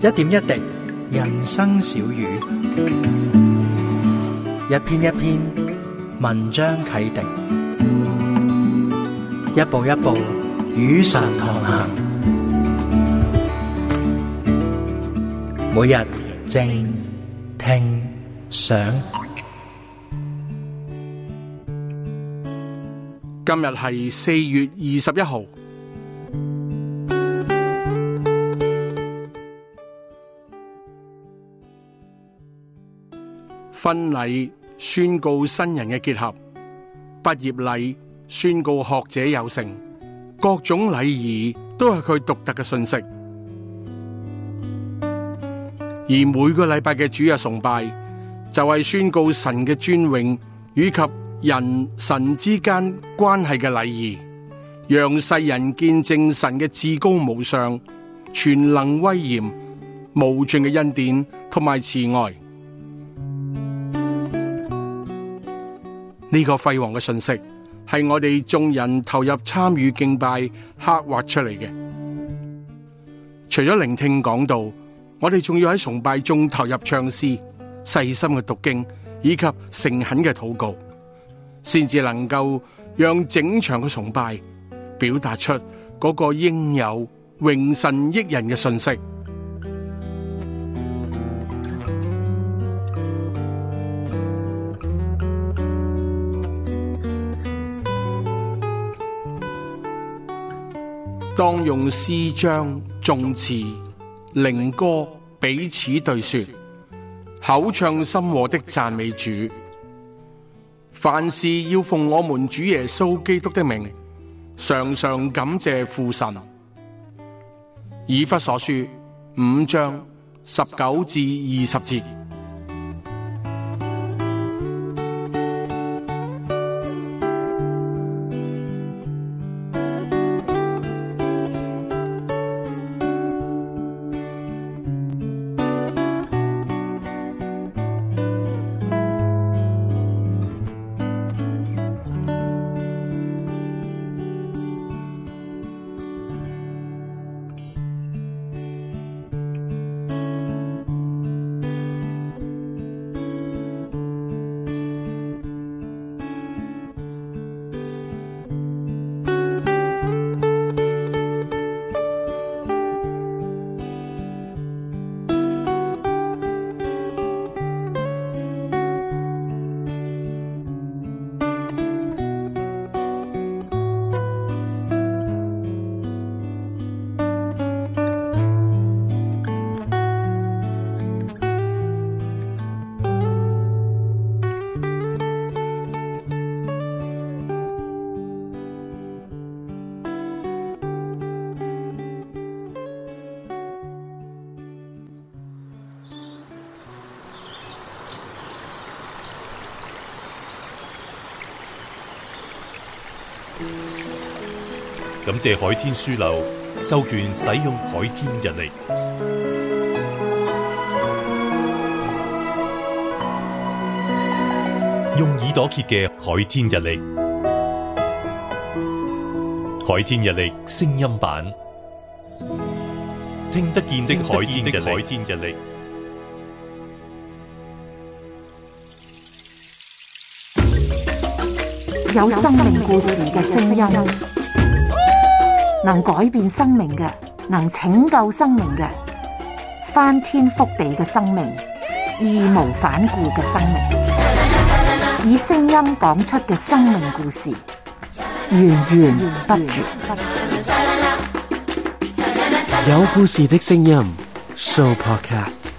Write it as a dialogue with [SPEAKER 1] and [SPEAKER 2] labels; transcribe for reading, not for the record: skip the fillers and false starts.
[SPEAKER 1] 一點一滴，人生小語；一篇一篇，文章啟迪；一步一步，與神同行。每日靜聽想，
[SPEAKER 2] 今日係4月21號。婚禮宣告新人嘅結合，畢業禮宣告學者有成，各種禮儀都係佢獨特嘅信息。而每個禮拜嘅主日崇拜就係宣告神嘅尊榮以及人神之間關係嘅禮儀，讓世人見證神嘅至高無上、全能威嚴、無盡嘅恩典同埋慈愛。呢個輝煌嘅信息係我哋眾人投入參與敬拜刻畫出嚟嘅。除咗聆聽講道，我哋仲要喺崇拜中投入唱詩、細心嘅讀經以及誠懇嘅禱告，先至能夠讓整場嘅崇拜表達出嗰個應有榮神益人嘅信息。當用詩章、頌詞、靈歌彼此對說，口唱心和的讚美主。凡事要奉我們主耶穌基督的名，常常感謝父神。以弗所書5章19至20節。
[SPEAKER 3] 感謝海天書樓授權使用海天日曆，用耳朵揭嘅海天日曆，海天日曆聲音版，聽得見的海天日曆。
[SPEAKER 4] 有生命故事嘅聲音，能改變生命嘅，能拯救生命嘅，翻天覆地嘅生命，義無反顧嘅生命，以聲音講出嘅生命故事，源源不絕。
[SPEAKER 5] 有故事的聲音 Show Podcast。